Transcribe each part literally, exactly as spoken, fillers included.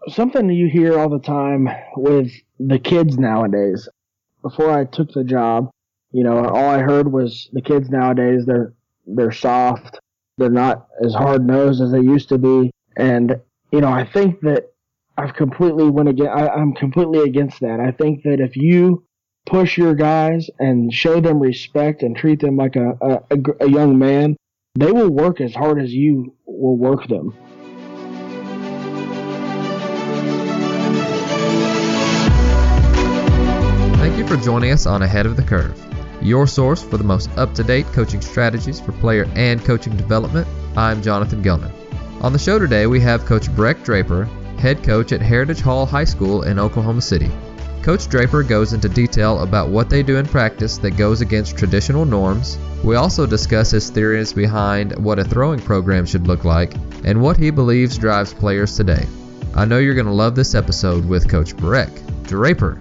something you hear all the time with the kids nowadays. Before I took the job, you know, all I heard was the kids nowadays, they're, they're soft. They're not as hard-nosed as they used to be. And, you know, I think that I've completely went against, I, I'm completely against that. I think that if you push your guys and show them respect and treat them like a, a, a young man, they will work as hard as you will work them. Thank you for joining us on Ahead of the Curve, your source for the most up-to-date coaching strategies for player and coaching development. I'm Jonathan Gilman. On the show today, we have Coach Breck Draper, head coach at Heritage Hall High School in Oklahoma City. Coach Draper goes into detail about what they do in practice that goes against traditional norms. We also discuss his theories behind what a throwing program should look like and what he believes drives players today. I know you're going to love this episode with Coach Breck Draper.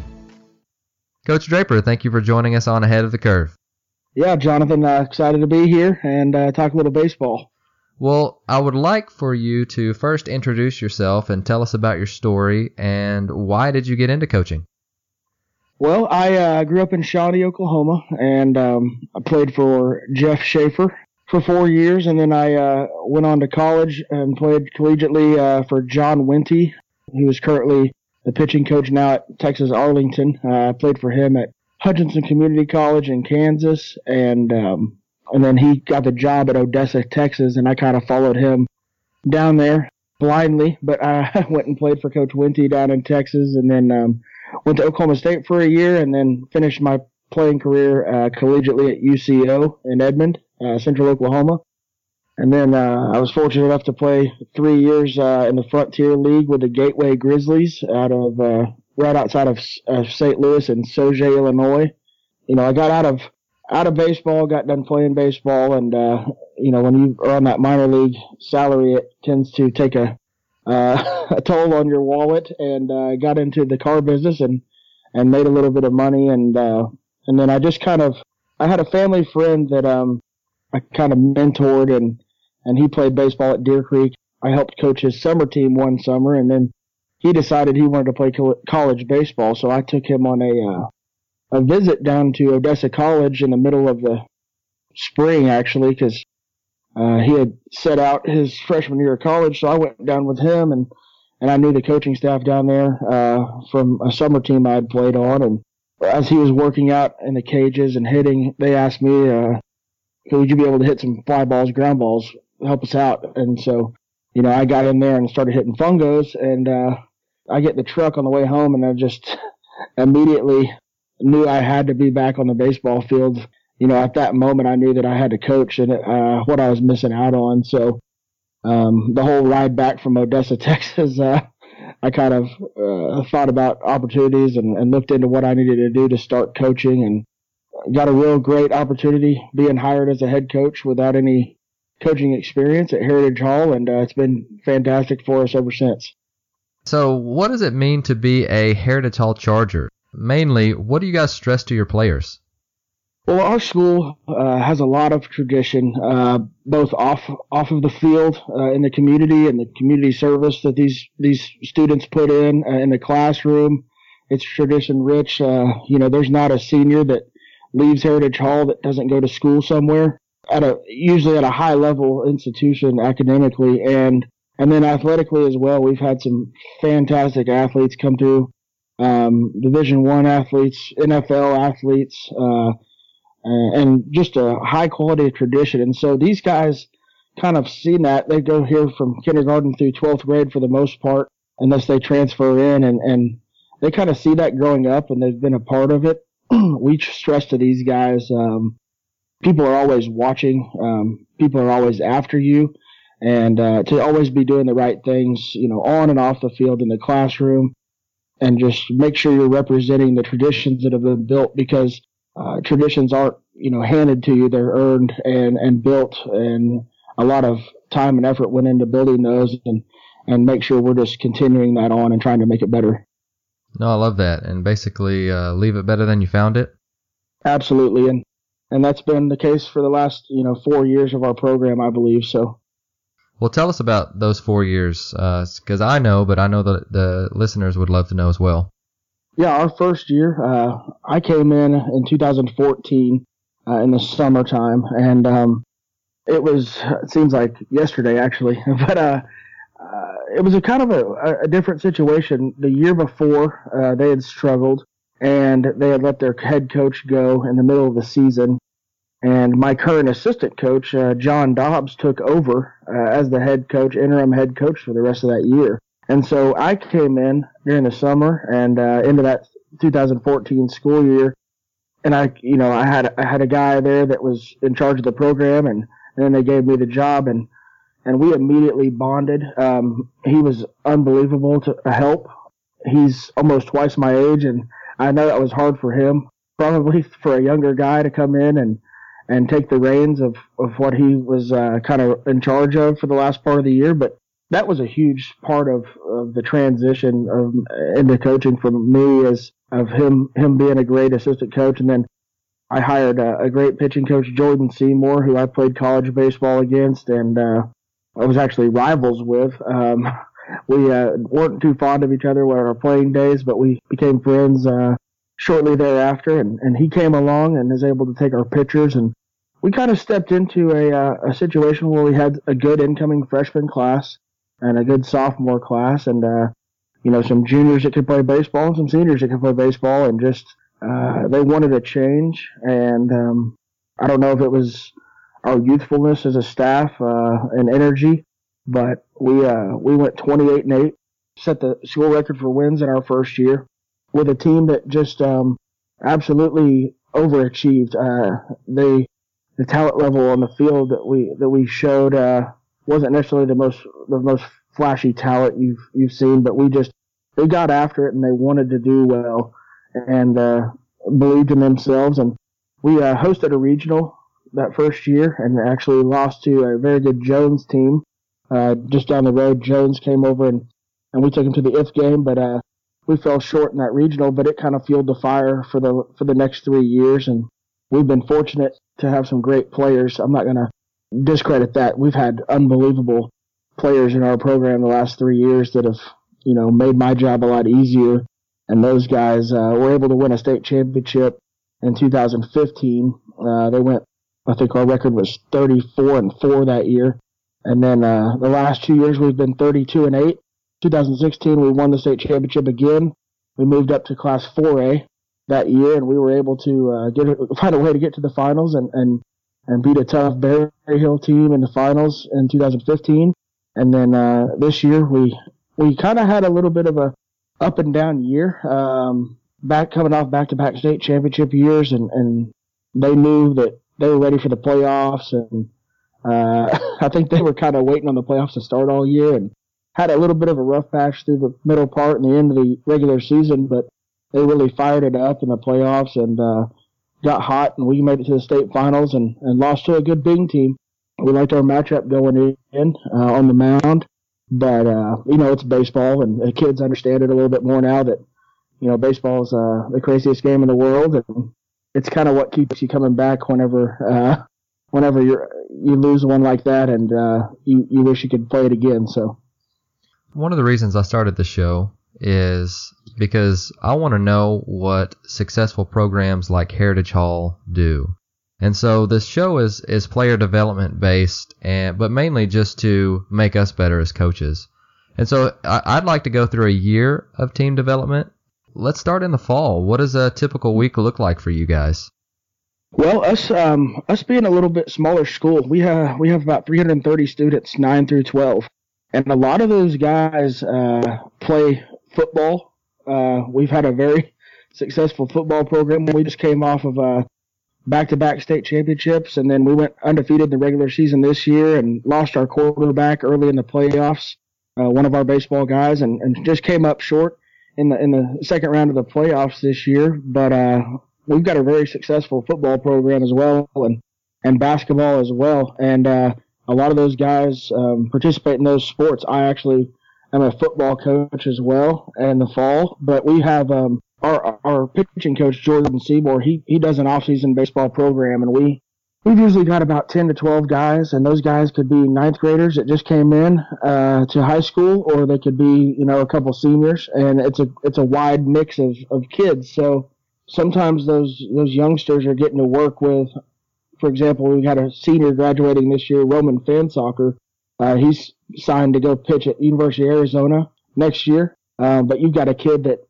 Coach Draper, thank you for joining us on Ahead of the Curve. Yeah, Jonathan, uh, excited to be here and uh, talk a little baseball. Well, I would like for you to first introduce yourself and tell us about your story and why did you get into coaching? Well, I uh, grew up in Shawnee, Oklahoma, and um, I played for Jeff Schaefer for four years, and then I uh, went on to college and played collegiately uh, for John Wente, who is currently the pitching coach now at Texas Arlington. Uh, I played for him at Hutchinson Community College in Kansas, and um, and then he got the job at Odessa, Texas, and I kind of followed him down there blindly. But I went and played for Coach Wente down in Texas, and then um, went to Oklahoma State for a year, and then finished my playing career uh, collegiately at U C O in Edmond, uh, Central Oklahoma. And then uh, I was fortunate enough to play three years uh, in the Frontier League with the Gateway Grizzlies out of uh, right outside of uh, Saint Louis in Sauget, Illinois. You know, I got out of out of baseball, got done playing baseball, and uh, you know, when you are on that minor league salary, it tends to take a uh, a toll on your wallet. And uh, got into the car business and and made a little bit of money, and uh, and then I just kind of I had a family friend that um I kind of mentored, and and he played baseball at Deer Creek. I helped coach his summer team one summer, and then he decided he wanted to play co- college baseball, so I took him on a uh, a visit down to Odessa College in the middle of the spring, actually, because uh, he had set out his freshman year of college. So I went down with him, and, and I knew the coaching staff down there uh, from a summer team I had played on. And as he was working out in the cages and hitting, they asked me, uh, would you be able to hit some fly balls, ground balls, help us out? And so, you know, I got in there and started hitting fungos, and uh, I get in the truck on the way home, and I just immediately knew I had to be back on the baseball field. You know, at that moment, I knew that I had to coach and uh, what I was missing out on. So um, the whole ride back from Odessa, Texas, uh, I kind of uh, thought about opportunities and, and looked into what I needed to do to start coaching, and got a real great opportunity being hired as a head coach without any coaching experience at Heritage Hall, and uh, it's been fantastic for us ever since. So what does it mean to be a Heritage Hall Charger? Mainly, what do you guys stress to your players? Well, our school uh, has a lot of tradition, uh, both off off of the field uh, in the community and the community service that these these students put in uh, in the classroom. It's tradition rich. Uh, you know, there's not a senior that leaves Heritage Hall that doesn't go to school somewhere at a usually at a high level institution academically and and then athletically as well. We've had some fantastic athletes come through. Um, Division One athletes, N F L athletes, uh, and just a high quality tradition. And so these guys kind of seen that. They go here from kindergarten through twelfth grade for the most part, unless they transfer in, and, and they kind of see that growing up, and they've been a part of it. We stress to these guys, um, people are always watching, um, people are always after you, and uh, to always be doing the right things, you know, on and off the field in the classroom. And just make sure you're representing the traditions that have been built, because uh, traditions aren't, you know, handed to you. They're earned and, and built, and a lot of time and effort went into building those, and, and make sure we're just continuing that on and trying to make it better. No, I love that. And basically uh, leave it better than you found it? Absolutely. And and that's been the case for the last, you know, four years of our program, I believe. So. Well, tell us about those four years, because uh, I know, but I know that the listeners would love to know as well. Yeah, our first year, uh, I came in in two thousand fourteen uh, in the summertime, and um, it was, it seems like yesterday actually, but uh, uh, it was a kind of a, a different situation. The year before, uh, they had struggled, and they had let their head coach go in the middle of the season. And my current assistant coach, uh, John Dobbs, took over uh, as the head coach, interim head coach for the rest of that year. And so I came in during the summer and uh, into that two thousand fourteen school year, and I, you know, I had I had a guy there that was in charge of the program, and, and then they gave me the job, and and we immediately bonded. Um, he was unbelievable to help. He's almost twice my age, and I know that was hard for him, probably for a younger guy to come in and. and take the reins of, of what he was uh, kind of in charge of for the last part of the year. But that was a huge part of, of the transition of, into coaching for me, as of him him being a great assistant coach. And then I hired a, a great pitching coach, Jordan Seymour, who I played college baseball against, and uh, I was actually rivals with. Um, we uh, weren't too fond of each other with our playing days, but we became friends uh, shortly thereafter. And, and he came along and was able to take our pitchers, and we kind of stepped into a uh, a situation where we had a good incoming freshman class and a good sophomore class, and uh, you know, some juniors that could play baseball and some seniors that could play baseball, and just uh, they wanted a change. And um, I don't know if it was our youthfulness as a staff uh, and energy, but we uh, we went twenty-eight and eight, set the school record for wins in our first year with a team that just um, absolutely overachieved. Uh, they The talent level on the field that we that we showed uh, wasn't necessarily the most the most flashy talent you've you've seen, but we just they got after it and they wanted to do well and uh, believed in themselves. And we uh, hosted a regional that first year and actually lost to a very good Jones team uh, just down the road. Jones came over and, and we took them to the I F game, but uh, we fell short in that regional. But it kind of fueled the fire for the for the next three years, and we've been fortunate to have some great players. I'm not going to discredit that. We've had unbelievable players in our program the last three years that have, you know, made my job a lot easier. And those guys uh, were able to win a state championship in two thousand fifteen. Uh, they went, I think our record was thirty-four and four that year. And then uh, the last two years we've been thirty-two and eight. two thousand sixteen we won the state championship again. We moved up to Class four A that year, and we were able to uh, get find a way to get to the finals and, and, and beat a tough Berry Hill team in the finals in two thousand fifteen. And then uh, this year we we kind of had a little bit of a up and down year, um, back coming off back-to-back state championship years, and, and they knew that they were ready for the playoffs, and uh, I think they were kind of waiting on the playoffs to start all year, and had a little bit of a rough patch through the middle part and the end of the regular season, but they really fired it up in the playoffs and uh, got hot, and we made it to the state finals and, and lost to a good Bing team. We liked our matchup going in uh, on the mound, but, uh, you know, it's baseball, and the kids understand it a little bit more now that, you know, baseball is uh, the craziest game in the world, and it's kind of what keeps you coming back whenever uh, whenever you you lose one like that, and uh, you, you wish you could play it again. So, one of the reasons I started the show is because I want to know what successful programs like Heritage Hall do. And so this show is, is player development based, and but mainly just to make us better as coaches. And so I, I'd like to go through a year of team development. Let's start in the fall. What does a typical week look like for you guys? Well, us um us being a little bit smaller school, we have we have about three hundred thirty students, nine through twelve, and a lot of those guys uh, play football. Uh, we've had a very successful football program. We just came off of uh, back-to-back state championships, and then we went undefeated in the regular season this year and lost our quarterback early in the playoffs, uh, one of our baseball guys, and, and just came up short in the in the second round of the playoffs this year. But uh, we've got a very successful football program as well, and, and basketball as well. And uh, a lot of those guys um, participate in those sports. I actually am a football coach as well in the fall, but we have um, our our pitching coach, Jordan Seymour. He he does an off-season baseball program, and we we've usually got about ten to twelve guys, and those guys could be ninth graders that just came in uh, to high school, or they could be, you know, a couple seniors, and it's a it's a wide mix of, of kids. So sometimes those those youngsters are getting to work with, for example, we had a senior graduating this year, Roman Fansoccer. Uh, he's signed to go pitch at University of Arizona next year, uh, but you've got a kid that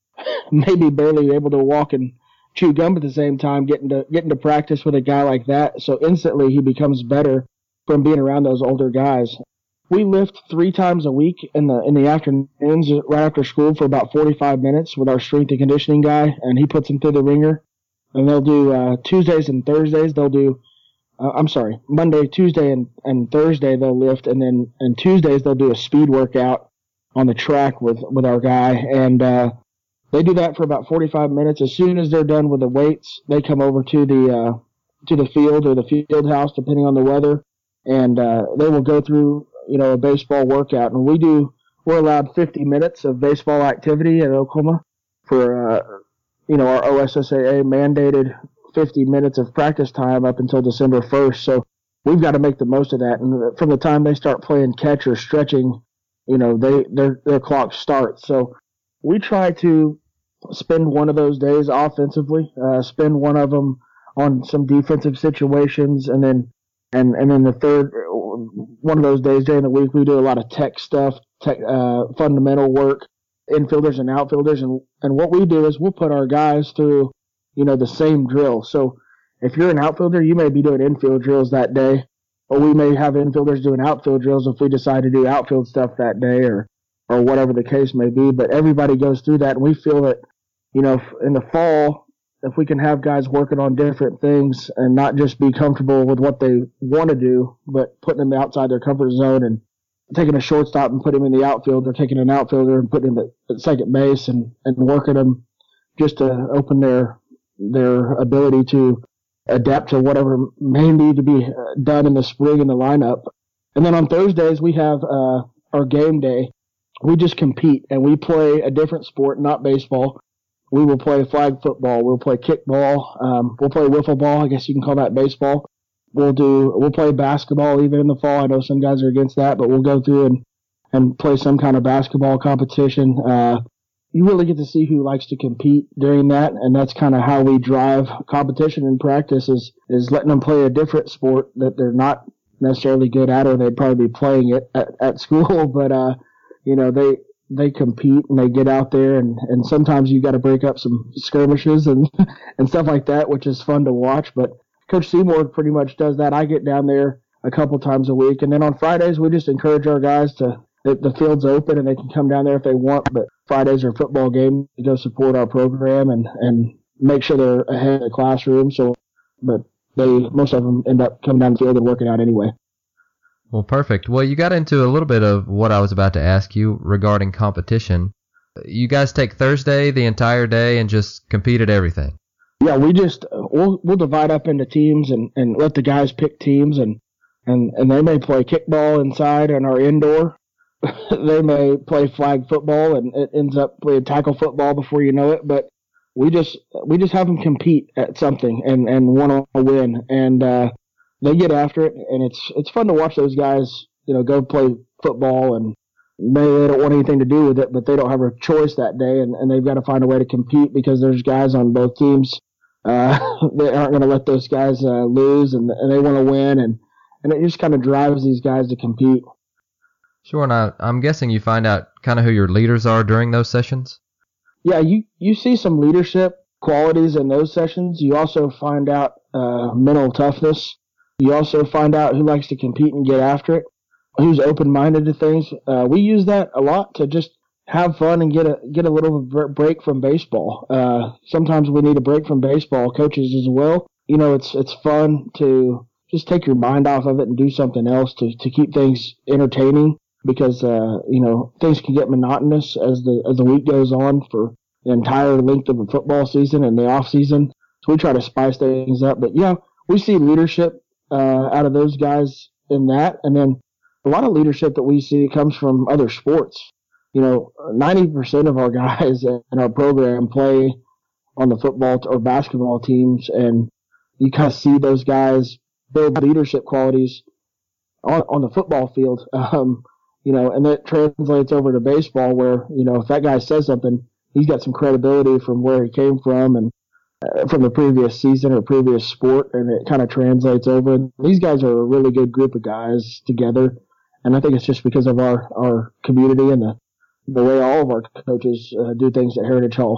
maybe barely able to walk and chew gum at the same time, getting to getting to practice with a guy like that. So instantly he becomes better from being around those older guys. We lift three times a week in the in the afternoons, right after school, for about forty-five minutes with our strength and conditioning guy, and he puts them through the ringer. And they'll do uh, Tuesdays and Thursdays. They'll do, uh, I'm sorry, Monday, Tuesday, and, and Thursday they'll lift, and then and Tuesdays they'll do a speed workout on the track with with our guy, and uh, they do that for about forty-five minutes. As soon as they're done with the weights, they come over to the uh, to the field or the field house, depending on the weather, and uh, they will go through, you know, a baseball workout. And we do we're allowed fifty minutes of baseball activity at Oklahoma for uh, you know, our O S S A A mandated fifty minutes of practice time up until December first. So we've got to make the most of that. And from the time they start playing catch or stretching, you know, they their their clock starts. So we try to spend one of those days offensively, uh, spend one of them on some defensive situations, and then and and then the third one of those days during the week we do a lot of tech stuff, tech uh, fundamental work, infielders and outfielders, and and what we do is we'll put our guys through, you know, the same drill. So if you're an outfielder, you may be doing infield drills that day, or we may have infielders doing outfield drills if we decide to do outfield stuff that day, or or whatever the case may be. But everybody goes through that, and we feel that, you know, in the fall, if we can have guys working on different things and not just be comfortable with what they want to do, but putting them outside their comfort zone and taking a shortstop and putting him in the outfield, or taking an outfielder and putting him at, at second base, and, and working them just to open their their ability to adapt to whatever may need to be done in the spring in the lineup. And then on Thursdays we have uh, our game day. We just compete and we play a different sport, not baseball. We will play flag football. We'll play kickball. Um, we'll play wiffle ball. I guess you can call that baseball. We'll do, we'll play basketball even in the fall. I know some guys are against that, but we'll go through and, and play some kind of basketball competition. Uh, you really get to see who likes to compete during that. And that's kind of how we drive competition in practice, is, is letting them play a different sport that they're not necessarily good at, or they'd probably be playing it at, at school. But, uh, you know, they, they compete and they get out there, and, and sometimes you got to break up some skirmishes and, and stuff like that, which is fun to watch. But Coach Seymour pretty much does that. I get down there a couple times a week, and then on Fridays we just encourage our guys to, the, the field's open and they can come down there if they want, but Fridays are football game to go support our program and, and make sure they're ahead of the classroom. So, but they, most of them end up coming down the field and working out anyway. Well, perfect. Well, you got into a little bit of what I was about to ask you regarding competition. You guys take Thursday the entire day and just compete at everything? Yeah, we just we'll we'll divide up into teams and, and let the guys pick teams, and, and, and they may play kickball inside in our indoor. They may play flag football, and it ends up playing tackle football before you know it. But we just we just have them compete at something and, and want to win, and uh, they get after it, and it's it's fun to watch those guys, you know, go play football, and maybe they don't want anything to do with it, but they don't have a choice that day, and, and they've got to find a way to compete because there's guys on both teams. Uh, they aren't going to let those guys uh, lose, and, and they want to win, and, and it just kind of drives these guys to compete. Sure, and I, I'm guessing you find out kind of who your leaders are during those sessions? Yeah, you, you see some leadership qualities in those sessions. You also find out uh, mental toughness. You also find out who likes to compete and get after it, who's open-minded to things. Uh, we use that a lot to just have fun and get a get a little break from baseball. Uh, sometimes we need a break from baseball, coaches as well. You know, it's it's fun to just take your mind off of it and do something else to, to keep things entertaining, because uh, you know, things can get monotonous as the as the week goes on for the entire length of the football season and the off season. So we try to spice things up. But yeah, we see leadership uh, out of those guys in that, and then a lot of leadership that we see comes from other sports. You know, ninety percent of our guys in our program play on the football or basketball teams, and you kind of see those guys build leadership qualities on, on the football field. Um, you know, and that translates over to baseball where, you know, if that guy says something, he's got some credibility from where he came from and uh, from the previous season or previous sport, and it kind of translates over. And these guys are a really good group of guys together, and I think it's just because of our, our community and the, the way all of our coaches uh, do things at Heritage Hall.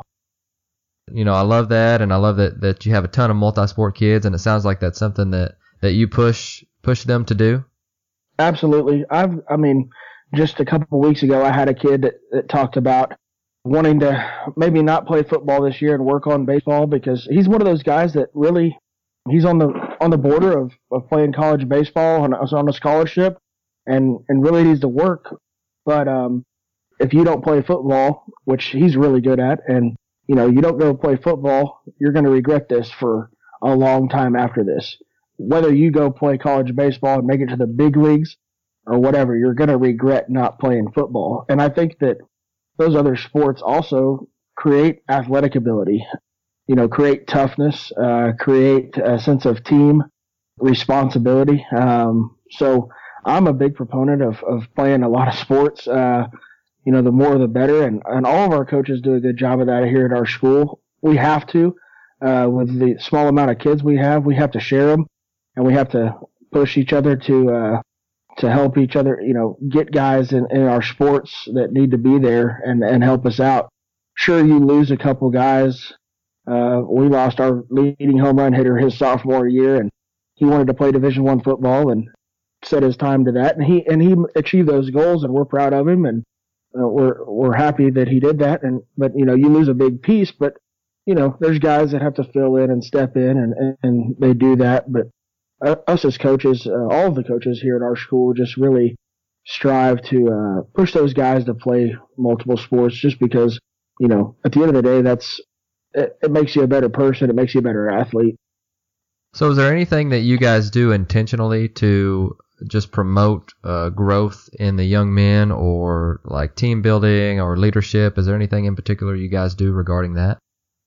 You know, I love that, and I love that, that you have a ton of multi-sport kids, and it sounds like that's something that, that you push push them to do. Absolutely. I've, I mean, just a couple of weeks ago, I had a kid that, that talked about wanting to maybe not play football this year and work on baseball because he's one of those guys that really, he's on the on the border of, of playing college baseball and on a scholarship and, and really needs to work. But um, if you don't play football, which he's really good at, and you know, you don't go play football, you're going to regret this for a long time after this. Whether you go play college baseball and make it to the big leagues or whatever, you're going to regret not playing football. And I think that those other sports also create athletic ability, you know, create toughness, uh, create a sense of team responsibility. Um, so I'm a big proponent of, of playing a lot of sports. Uh, You know, the more the better, and, and all of our coaches do a good job of that here at our school. We have to, uh, with the small amount of kids we have, we have to share them, and we have to push each other to uh, to help each other, you know, get guys in, in our sports that need to be there and, and help us out. Sure, you lose a couple guys. Uh, we lost our leading home run hitter his sophomore year, and he wanted to play Division One football and set his time to that, and he and he achieved those goals, and we're proud of him, and Uh, we're we're happy that he did that, and but you know you lose a big piece, but you know there's guys that have to fill in and step in, and and, and they do that. But uh, us as coaches, uh, all of the coaches here at our school, just really strive to uh, push those guys to play multiple sports, just because you know at the end of the day, that's it, it makes you a better person, it makes you a better athlete. So, is there anything that you guys do intentionally to just promote uh, growth in the young men, or like team building or leadership? Is there anything in particular you guys do regarding that?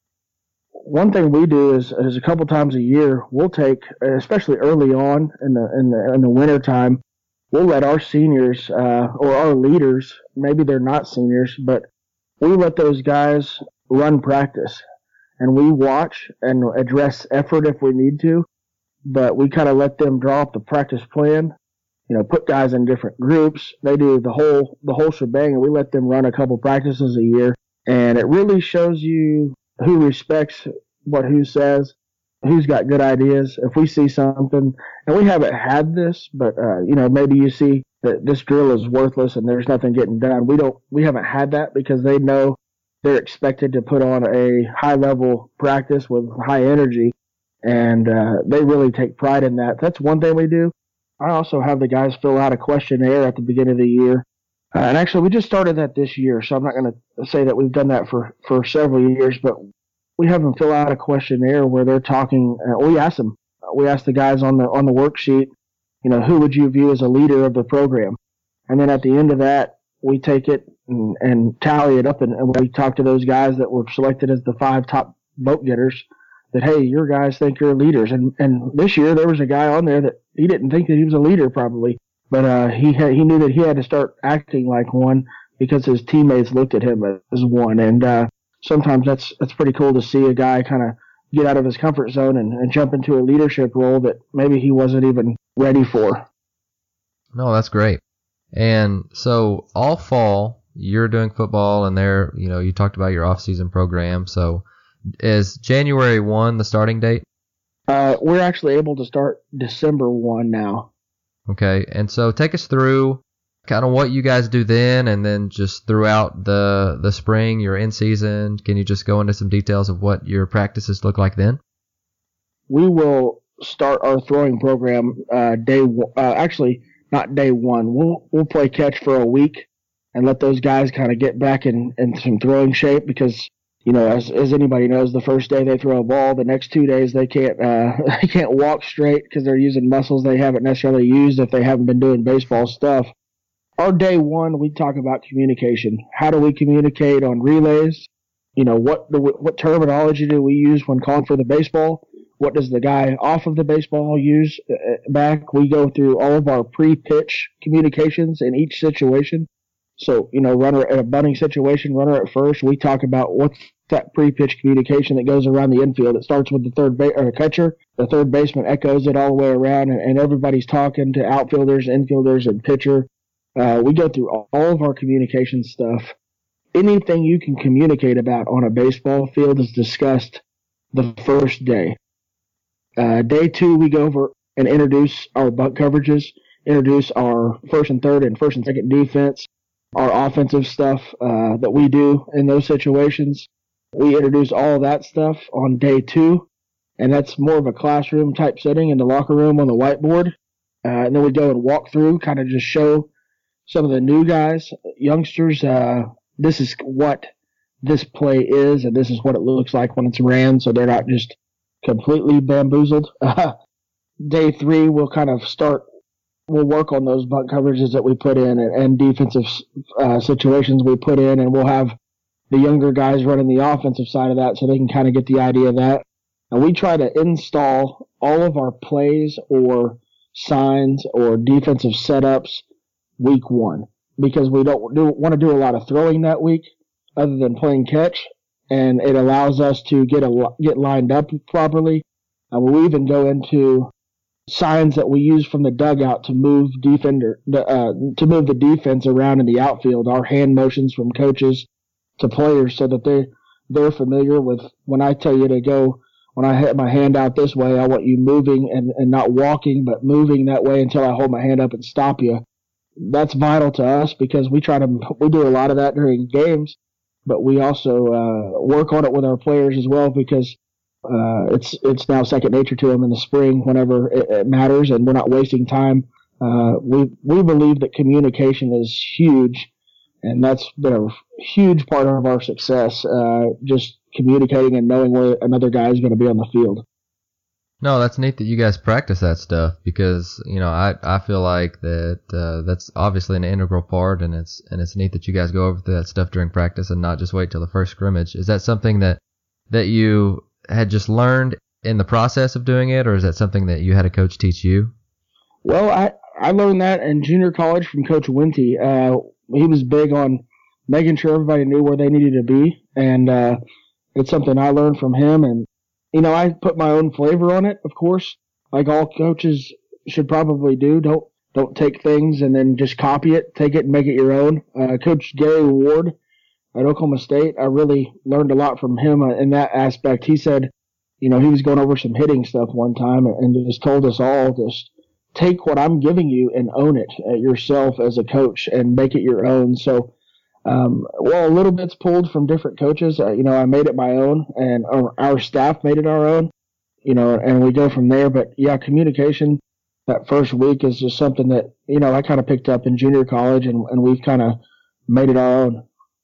One thing we do is, is a couple times a year, we'll take, especially early on in the in the, in the winter time, we'll let our seniors uh, or our leaders, maybe they're not seniors, but we let those guys run practice, and we watch and address effort if we need to, but we kind of let them draw up the practice plan. You know, put guys in different groups. They do the whole the whole shebang, and we let them run a couple practices a year. And it really shows you who respects what who says, who's got good ideas. If we see something, and we haven't had this, but uh, you know, maybe you see that this drill is worthless and there's nothing getting done. We don't, we haven't had that because they know they're expected to put on a high level practice with high energy, and uh, they really take pride in that. That's one thing we do. I also have the guys fill out a questionnaire at the beginning of the year. Uh, and actually, we just started that this year, so I'm not going to say that we've done that for, for several years, but we have them fill out a questionnaire where they're talking. Uh, we ask them, we ask the guys on the on the worksheet, you know, who would you view as a leader of the program? And then at the end of that, we take it and, and tally it up, and, and we talk to those guys that were selected as the five top vote getters. That, hey, your guys think you're leaders. And and this year there was a guy on there that he didn't think that he was a leader probably, but uh, he had, he knew that he had to start acting like one because his teammates looked at him as one. And uh, sometimes that's that's pretty cool to see a guy kind of get out of his comfort zone and, and jump into a leadership role that maybe he wasn't even ready for. No, that's great. And so all fall you're doing football, and there, you know, you talked about your off-season program. So is January first the starting date? Uh, we're actually able to start December first now. Okay, and so take us through kind of what you guys do then, and then just throughout the the spring, your in season. Can you just go into some details of what your practices look like then? We will start our throwing program uh, day one. Uh, actually, not day one. We'll we'll play catch for a week and let those guys kind of get back in, in some throwing shape because, you know, as as anybody knows, the first day they throw a ball, the next two days they can't uh, they can't walk straight because they're using muscles they haven't necessarily used if they haven't been doing baseball stuff. Our day one, we talk about communication. How do we communicate on relays? You know, what the, what terminology do we use when calling for the baseball? what does the guy off of the baseball use back. We go through all of our pre-pitch communications in each situation. So, you know, runner at a bunting situation, runner at first, we talk about what's that pre-pitch communication that goes around the infield. It starts with the third ba- or catcher. The third baseman echoes it all the way around, and, and everybody's talking to outfielders, infielders, and pitcher. Uh, we go through all, all of our communication stuff. Anything you can communicate about on a baseball field is discussed the first day. Uh, day two, we go over and introduce our bunt coverages, introduce our first and third and first and second defense, our offensive stuff uh, that we do in those situations. We introduce all of that stuff on day two, and that's more of a classroom type setting in the locker room on the whiteboard. Uh, and then we go and walk through, kind of just show some of the new guys, youngsters, uh, this is what this play is, and this is what it looks like when it's ran, so they're not just completely bamboozled. Uh, day three, we'll kind of start, we'll work on those bunt coverages that we put in and, and defensive uh, situations we put in, and we'll have the younger guys running the offensive side of that so they can kind of get the idea of that. And we try to install all of our plays or signs or defensive setups week one, because we don't do, want to do a lot of throwing that week other than playing catch, and it allows us to get a, get lined up properly. Uh, we even go into signs that we use from the dugout to move defender uh, to move the defense around in the outfield. Our hand motions from coaches to players so that they they're familiar with when I tell you to go. When I hit my hand out this way, I want you moving and, and not walking, but moving that way until I hold my hand up and stop you. That's vital to us because we try to we do a lot of that during games, but we also uh, work on it with our players as well because uh, it's it's now second nature to them in the spring whenever it, it matters, and we're not wasting time. Uh, we we believe that communication is huge, and that's been a huge part of our success. Uh, just communicating and knowing where another guy is going to be on the field. No, that's neat that you guys practice that stuff because, you know, I, I feel like that uh, that's obviously an integral part, and it's and it's neat that you guys go over that stuff during practice and not just wait till the first scrimmage. Is that something that that you had just learned in the process of doing it, or is that something that you had a coach teach you? Well, I, I learned that in junior college from Coach Winty. Uh, he was big on making sure everybody knew where they needed to be, and uh, it's something I learned from him, and you know, I put my own flavor on it, of course, like all coaches should probably do. Don't don't take things and then just copy it. Take it and make it your own. Uh, Coach Gary Ward at Oklahoma State, I really learned a lot from him in that aspect. He said, you know, he was going over some hitting stuff one time and just told us all, just take what I'm giving you and own it yourself as a coach and make it your own. So, Um, well, a little bit's pulled from different coaches. Uh, you know, I made it my own, and our, our staff made it our own, you know, and we go from there. But, yeah, communication that first week is just something that, you know, I kind of picked up in junior college, and, and we've kind of made it our own.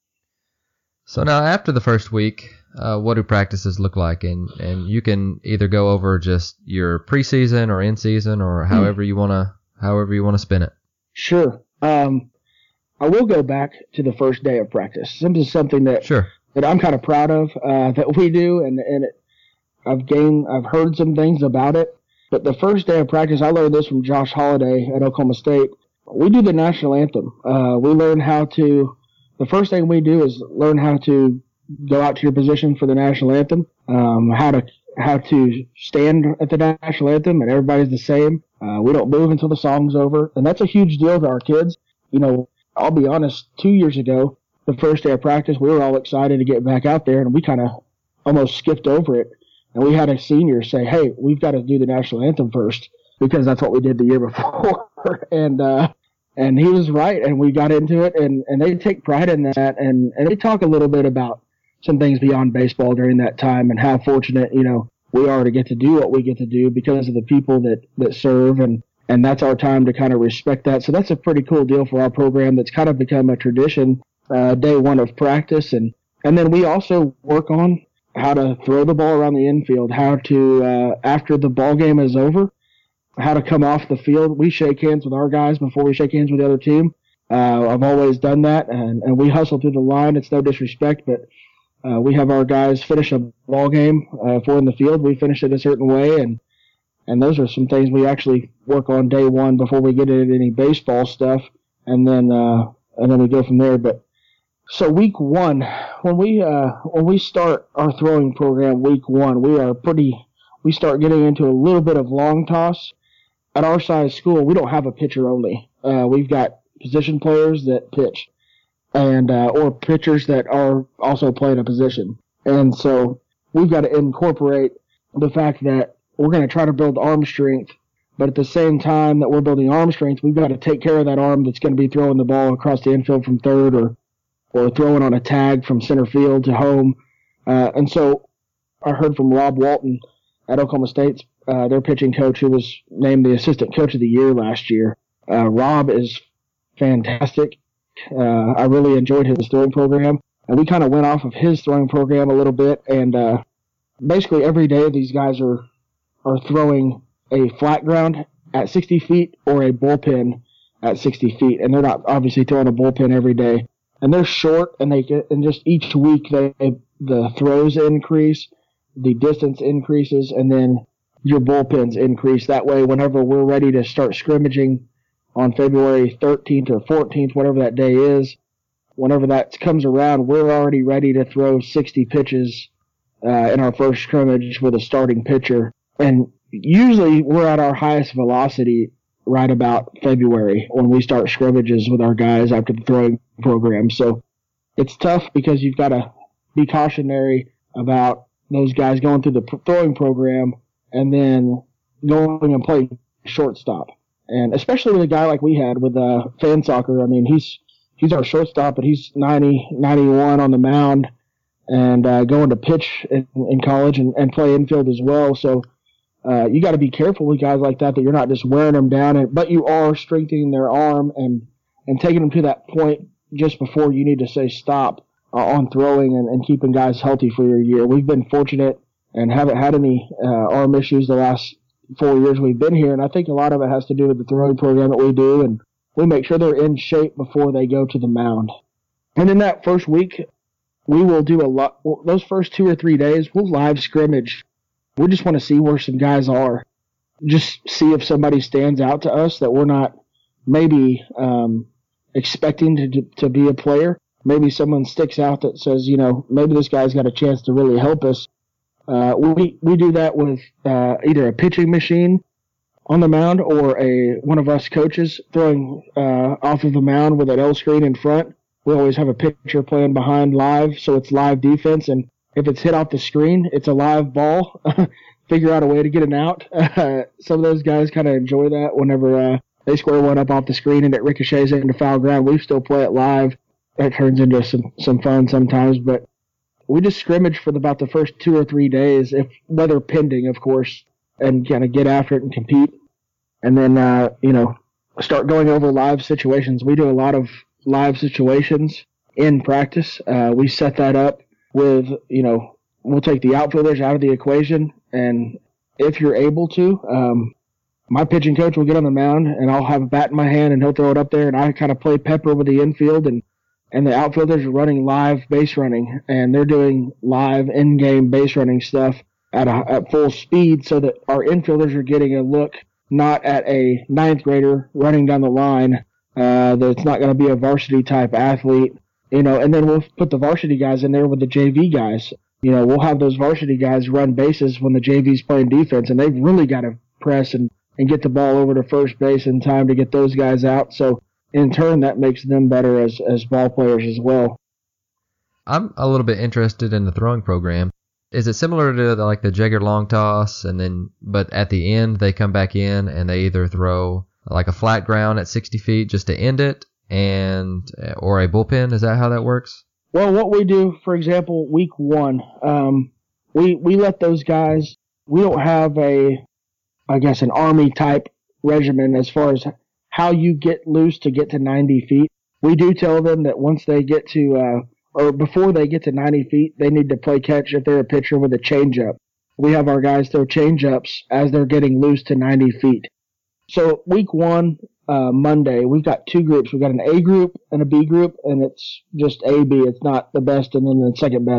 So now after the first week, uh, what do practices look like? And, and you can either go over just your preseason or in-season or however you want to however you want to spin it. Sure. Um I will go back to the first day of practice. This is something that sure. that I'm kind of proud of uh, that we do, and and it, I've gained, I've heard some things about it. But the first day of practice, I learned this from Josh Holliday at Oklahoma State. We do the national anthem. Uh, we learn how to. The first thing we do is learn how to go out to your position for the national anthem. Um, how to how to stand at the national anthem, and everybody's the same. Uh, we don't move until the song's over, and that's a huge deal to our kids. You know. I'll be honest, two years ago, the first day of practice, we were all excited to get back out there, and we kind of almost skipped over it. And we had a senior say, hey, we've got to do the national anthem first, because that's what we did the year before. and uh, and he was right, and we got into it, and, and they take pride in that. And, and they talk a little bit about some things beyond baseball during that time and how fortunate, you know, we are to get to do what we get to do because of the people that, that serve, and And that's our time to kind of respect that. So that's a pretty cool deal for our program that's kind of become a tradition, uh, day one of practice. And, and then we also work on how to throw the ball around the infield, how to, uh, after the ball game is over, how to come off the field. We shake hands with our guys before we shake hands with the other team. Uh, I've always done that, and, and we hustle through the line. It's no disrespect, but Uh, we have our guys finish a ball game. Uh, if we're in the field, we finish it a certain way, and and those are some things we actually work on day one before we get into any baseball stuff, and then uh, and then we go from there. But so week one, when we uh, when we start our throwing program, week one, we are pretty. We start getting into a little bit of long toss. At our size school, we don't have a pitcher only. Uh, we've got position players that pitch, and uh, or pitchers that are also playing a position. And so we've got to incorporate the fact that we're going to try to build arm strength, but at the same time that we're building arm strength, we've got to take care of that arm that's going to be throwing the ball across the infield from third, or or throwing on a tag from center field to home. Uh, and so I heard from Rob Walton at Oklahoma State's uh, their pitching coach, who was named the assistant coach of the year last year. Uh, Rob is fantastic. Uh, I really enjoyed his throwing program, and we kind of went off of his throwing program a little bit. And uh, basically every day these guys are are throwing a flat ground at sixty feet or a bullpen at sixty feet, and they're not obviously throwing a bullpen every day. And they're short, and they get, and just each week they the throws increase, the distance increases, and then your bullpens increase. That way, whenever we're ready to start scrimmaging on February thirteenth or fourteenth, whatever that day is, whenever that comes around, we're already ready to throw sixty pitches uh, in our first scrimmage with a starting pitcher. And usually we're at our highest velocity right about February when we start scrimmages with our guys after the throwing program. So it's tough because you've got to be cautionary about those guys going through the throwing program and then going and playing shortstop. And especially with a guy like we had with uh, Fan Soccer, I mean, he's he's our shortstop, but he's ninety, ninety-one on the mound and uh, going to pitch in, in college and, and play infield as well. So uh, you got to be careful with guys like that, that you're not just wearing them down, and, but you are strengthening their arm and, and taking them to that point just before you need to say stop uh, on throwing and, and keeping guys healthy for your year. We've been fortunate and haven't had any uh, arm issues the last four years we've been here, and I think a lot of it has to do with the throwing program that we do, and we make sure they're in shape before they go to the mound. And in that first week, we will do a lot. Those first two or three days, we'll live scrimmage. We just want to see where some guys are. Just see if somebody stands out to us that we're not maybe um, expecting to to be a player. Maybe someone sticks out that says, you know, maybe this guy's got a chance to really help us. Uh, we we do that with uh, either a pitching machine on the mound or a one of us coaches throwing uh, off of the mound with an L screen in front. We always have a pitcher playing behind live, so it's live defense. And if it's hit off the screen, it's a live ball. Figure out a way to get an out. Uh, some of those guys kind of enjoy that whenever uh, they square one up off the screen and it ricochets into foul ground. We still play it live. That turns into some, some fun sometimes, but we just scrimmage for about the first two or three days, if weather pending, of course, and kind of get after it and compete. And then, uh, you know, start going over live situations. We do a lot of live situations in practice. Uh, we set that up with, you know, we'll take the outfielders out of the equation. And if you're able to, um, my pitching coach will get on the mound and I'll have a bat in my hand and he'll throw it up there. And I kind of play pepper with the infield, and and the outfielders are running live base running, and they're doing live in-game base running stuff at, a, at full speed, so that our infielders are getting a look not at a ninth grader running down the line, uh, that it's not going to be a varsity type athlete, you know, and then we'll put the varsity guys in there with the J V guys. You know, we'll have those varsity guys run bases when the J V's playing defense, and they've really got to press and, and get the ball over to first base in time to get those guys out. So in turn, that makes them better as, as ball players as well. I'm a little bit interested in the throwing program. Is it similar to the, like the Jaeger long toss, and then but at the end they come back in and they either throw like a flat ground at sixty feet just to end it, and or a bullpen? Is that how that works? Well, what we do, for example, week one, um, we we let those guys. We don't have a, I guess, an Army type regimen as far as how you get loose to get to ninety feet. We do tell them that once they get to, uh, or before they get to ninety feet, they need to play catch if they're a pitcher with a changeup. We have our guys throw changeups as they're getting loose to ninety feet. So week one, uh, Monday, we've got two groups. We've got an A group and a B group, and it's just A, B. It's not the best and then the second best.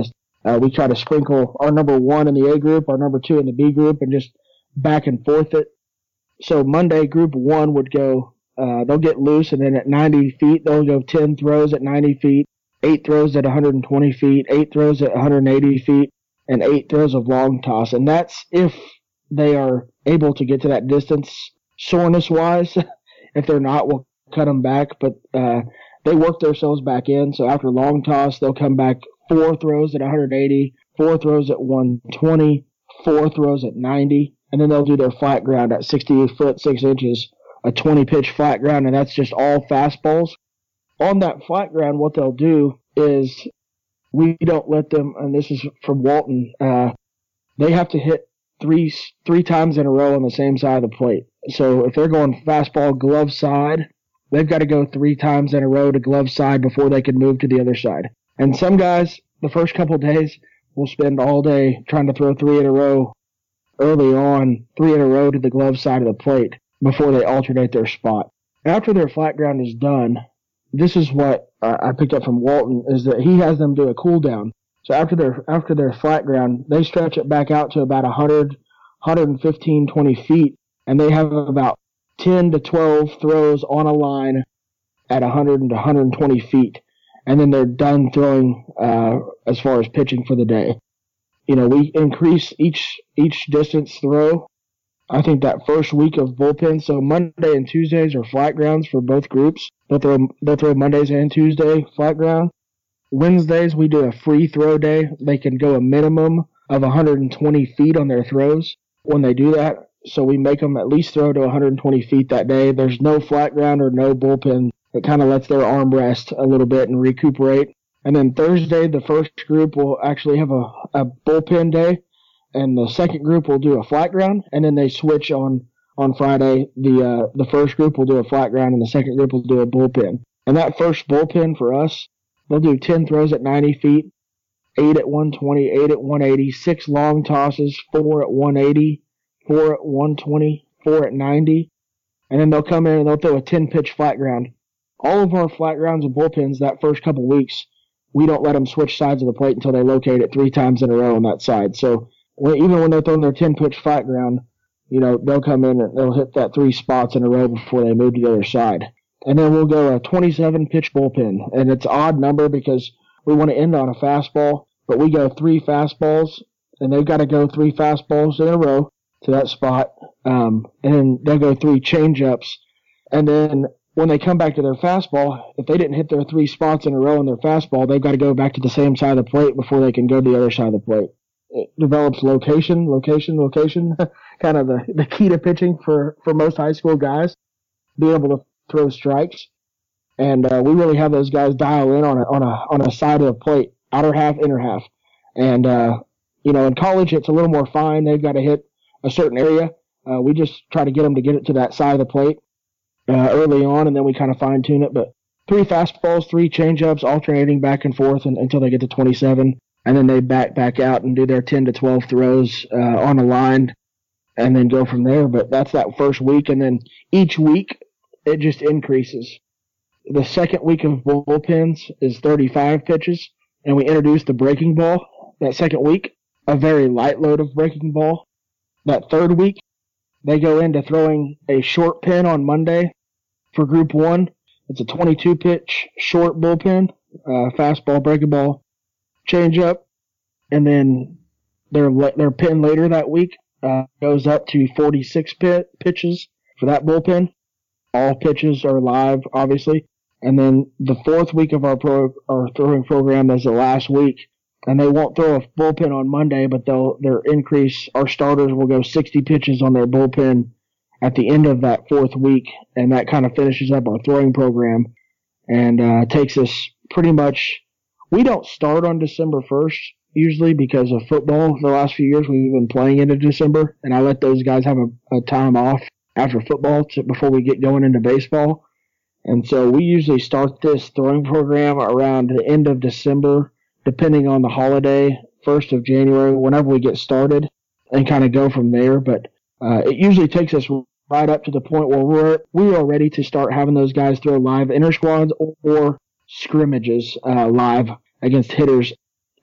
Uh, we try to sprinkle our number one in the A group, our number two in the B group, and just back and forth it. So Monday, group one would go, uh, they'll get loose, and then at ninety feet, they'll go ten throws at ninety feet, eight throws at one hundred twenty feet, eight throws at one hundred eighty feet, and eight throws of long toss. And that's if they are able to get to that distance soreness-wise. If they're not, we'll cut them back. But uh, they work themselves back in. So after long toss, they'll come back four throws at one hundred eighty, four throws at one hundred twenty, four throws at ninety, and then they'll do their flat ground at sixty foot, six inches, a twenty pitch flat ground, and that's just all fastballs. On that flat ground, what they'll do is we don't let them, and this is from Walton, uh, they have to hit three three times in a row on the same side of the plate. So if they're going fastball glove side, they've got to go three times in a row to glove side before they can move to the other side. And some guys, the first couple of days, will spend all day trying to throw three in a row early on, three in a row to the glove side of the plate before they alternate their spot. After their flat ground is done, this is what uh, I picked up from Walton, is that he has them do a cool down. So after their after their flat ground, they stretch it back out to about one hundred, one fifteen, twenty feet, and they have about ten to twelve throws on a line at one hundred to one hundred twenty feet, and then they're done throwing uh, as far as pitching for the day. You know, we increase each each distance throw. I think that first week of bullpen, so Monday and Tuesdays are flat grounds for both groups. They'll throw, they'll throw Mondays and Tuesday flat ground. Wednesdays, we do a free throw day. They can go a minimum of one hundred twenty feet on their throws when they do that. So we make them at least throw to one hundred twenty feet that day. There's no flat ground or no bullpen. It kind of lets their arm rest a little bit and recuperate. And then Thursday, the first group will actually have a, a bullpen day, and the second group will do a flat ground, and then they switch on, on Friday. The uh, the first group will do a flat ground, and the second group will do a bullpen. And that first bullpen for us, they'll do ten throws at ninety feet, eight at one twenty, eight at one eighty, six long tosses, four at one eighty, four at one twenty, four at ninety, and then they'll come in and they'll throw a ten pitch flat ground. All of our flat grounds and bullpens that first couple weeks, we don't let them switch sides of the plate until they locate it three times in a row on that side. So when, even when they're throwing their ten pitch flat ground, you know, they'll come in and they'll hit that three spots in a row before they move to the other side. And then we'll go a twenty-seven pitch bullpen, and it's an odd number because we want to end on a fastball, but we go three fastballs, and they've got to go three fastballs in a row to that spot, um, and then they'll go three changeups, and then when they come back to their fastball, if they didn't hit their three spots in a row in their fastball, they've got to go back to the same side of the plate before they can go to the other side of the plate. It develops location, location, location, kind of the, the key to pitching for, for most high school guys, being able to throw strikes. And uh, we really have those guys dial in on a, on a, on a side of the plate, outer half, inner half. And, uh, you know, in college, it's a little more fine. They've got to hit a certain area. Uh, we just try to get them to get it to that side of the plate uh, early on, and then we kind of fine tune it. But three fastballs, three changeups, alternating back and forth and, until they get to twenty-seven, and then they back back out and do their ten to twelve throws uh, on a line, and then go from there. But that's that first week, and then each week it just increases. The second week of bullpens is thirty-five pitches, and we introduce the breaking ball that second week, a very light load of breaking ball. That third week, they go into throwing a short pin on Monday for group one. It's a twenty-two pitch short bullpen, uh, fastball, breaking ball, changeup, and then their their pin later that week uh, goes up to forty-six pit, pitches for that bullpen. All pitches are live, obviously. And then the fourth week of our pro, our throwing program is the last week, and they won't throw a bullpen on Monday, but they'll their increase. Our starters will go sixty pitches on their bullpen at the end of that fourth week, and that kind of finishes up our throwing program and uh, takes us pretty much. We don't start on December first usually because of football. The last few years we've been playing into December, and I let those guys have a, a time off after football to, before we get going into baseball. And so we usually start this throwing program around the end of December, depending on the holiday, first of January, whenever we get started, and kind of go from there. But uh, it usually takes us right up to the point where we're we are ready to start having those guys throw live inter squads or, or scrimmages uh, live against hitters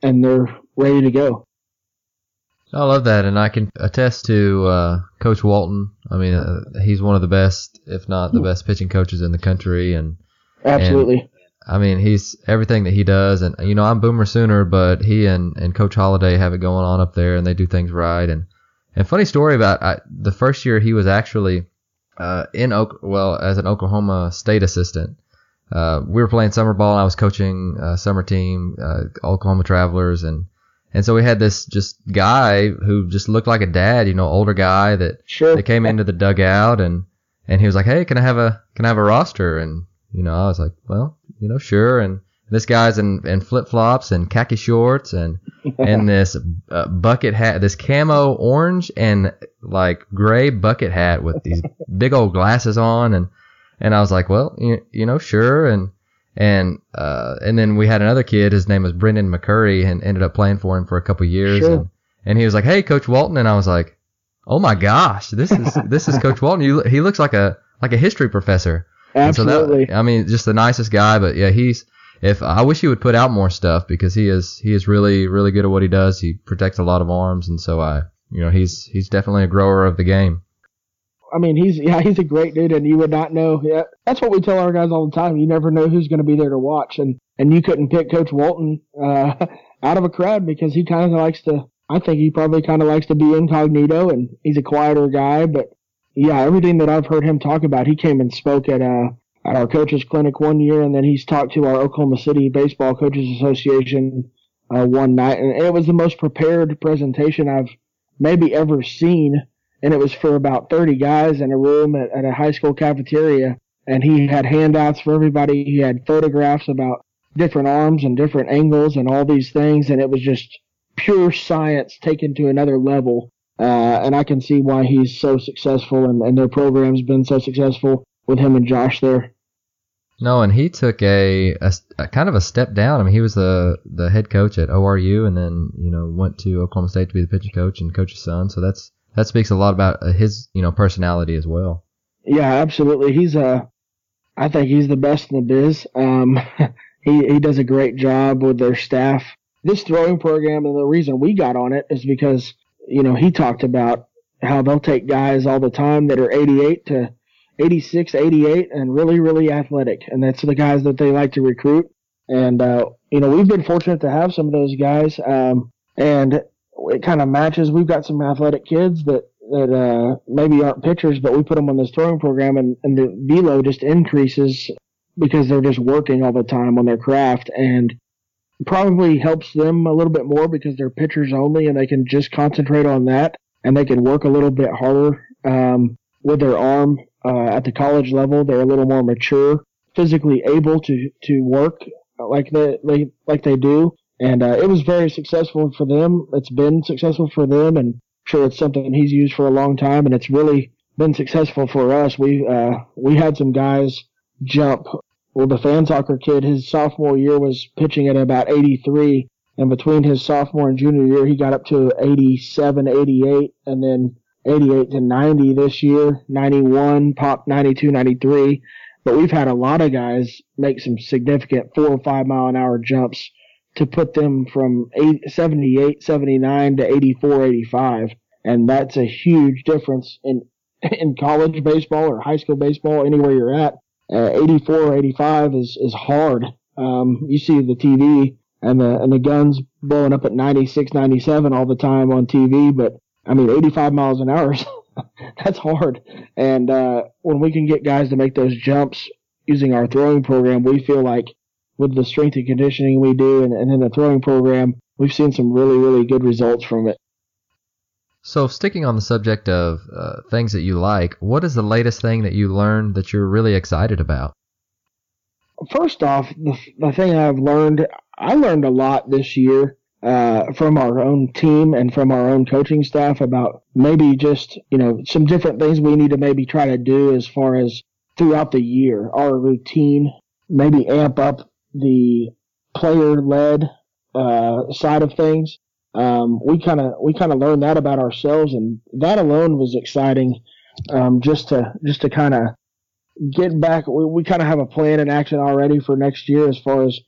and they're ready to go. I love that, and I can attest to uh, Coach Walton. I mean, uh, he's one of the best, if not the best, pitching coaches in the country. And absolutely. And, I mean, he's everything that he does. And, you know, I'm Boomer Sooner, but he and, and Coach Holliday have it going on up there, and they do things right. And, and funny story about I, the first year he was actually uh, in, Oak, well, as an Oklahoma State assistant. Uh, we were playing summer ball, and I was coaching a summer team, uh, Oklahoma Travelers, and And so we had this just guy who just looked like a dad, you know, older guy that, sure. that came into the dugout and, and he was like, "Hey, can I have a, can I have a roster?" And, you know, I was like, "Well, you know, sure." And this guy's in, in flip flops and khaki shorts and, and this uh, bucket hat, this camo orange and like gray bucket hat with these big old glasses on. And, and I was like, "Well, you, you know, sure." And, And uh, and then we had another kid. His name was Brendan McCurry, and ended up playing for him for a couple years. Sure. And, and he was like, "Hey, Coach Walton," and I was like, "Oh my gosh, this is this is Coach Walton. You, he looks like a like a history professor." Absolutely. So that, I mean, just the nicest guy. But yeah, he's. If I wish he would put out more stuff because he is he is really really good at what he does. He protects a lot of arms, and so I you know he's he's definitely a grower of the game. I mean, he's yeah, he's a great dude, and you would not know. Yeah, that's what we tell our guys all the time. You never know who's going to be there to watch, and and you couldn't pick Coach Walton uh, out of a crowd because he kind of likes to. I think he probably kind of likes to be incognito, and he's a quieter guy. But yeah, everything that I've heard him talk about, he came and spoke at uh at our coaches clinic one year, and then he's talked to our Oklahoma City Baseball Coaches Association uh, one night, and it was the most prepared presentation I've maybe ever seen. And it was for about thirty guys in a room at, at a high school cafeteria. And he had handouts for everybody. He had photographs about different arms and different angles and all these things. And it was just pure science taken to another level. Uh, and I can see why he's so successful and, and their program's been so successful with him and Josh there. No, and he took a, a, a kind of a step down. I mean, he was the, the head coach at O R U and then, you know, went to Oklahoma State to be the pitching coach and coach his son. So that's, That speaks a lot about his, you know, personality as well. Yeah, absolutely. He's uh, I think he's the best in the biz. Um, he he does a great job with their staff. This throwing program, and the reason we got on it is because you know he talked about how they'll take guys all the time that are eighty-eight to eighty-six, eighty-eight, and really really athletic, and that's the guys that they like to recruit. And uh, you know we've been fortunate to have some of those guys, um, and it kind of matches. We've got some athletic kids that, that uh, maybe aren't pitchers, but we put them on this throwing program, and, and the velo just increases because they're just working all the time on their craft, and probably helps them a little bit more because they're pitchers only, and they can just concentrate on that, and they can work a little bit harder um, with their arm uh, at the college level. They're a little more mature, physically able to, to work like they, they like they do. And uh, it was very successful for them. It's been successful for them, and I'm sure it's something he's used for a long time, and it's really been successful for us. We uh, we had some guys jump. Well, the fan soccer kid, his sophomore year was pitching at about eighty-three, and between his sophomore and junior year, he got up to eighty-seven, eighty-eight, and then eighty-eight to ninety this year, ninety-one, popped ninety-two, ninety-three. But we've had a lot of guys make some significant four or five mile an hour jumps to put them from seventy-eight, seventy-nine to eighty-four, eighty-five. And that's a huge difference in, in college baseball or high school baseball, anywhere you're at. Uh, eighty-four, eighty-five is, is hard. Um, you see the T V and the, and the guns blowing up at ninety-six, ninety-seven all the time on T V. But I mean, eighty-five miles an hour, that's hard. And, uh, when we can get guys to make those jumps using our throwing program, we feel like with the strength and conditioning we do and, and in the throwing program, we've seen some really, really good results from it. So sticking on the subject of uh, things that you like, what is the latest thing that you learned that you're really excited about? First off, the, the thing I've learned, I learned a lot this year uh, from our own team and from our own coaching staff about maybe just, you know, some different things we need to maybe try to do as far as throughout the year, our routine, maybe amp up the player-led uh, side of things. Um, we kind of we kind of learned that about ourselves, and that alone was exciting. Um, just to just to kind of get back, we, we kind of have a plan in action already for next year as far as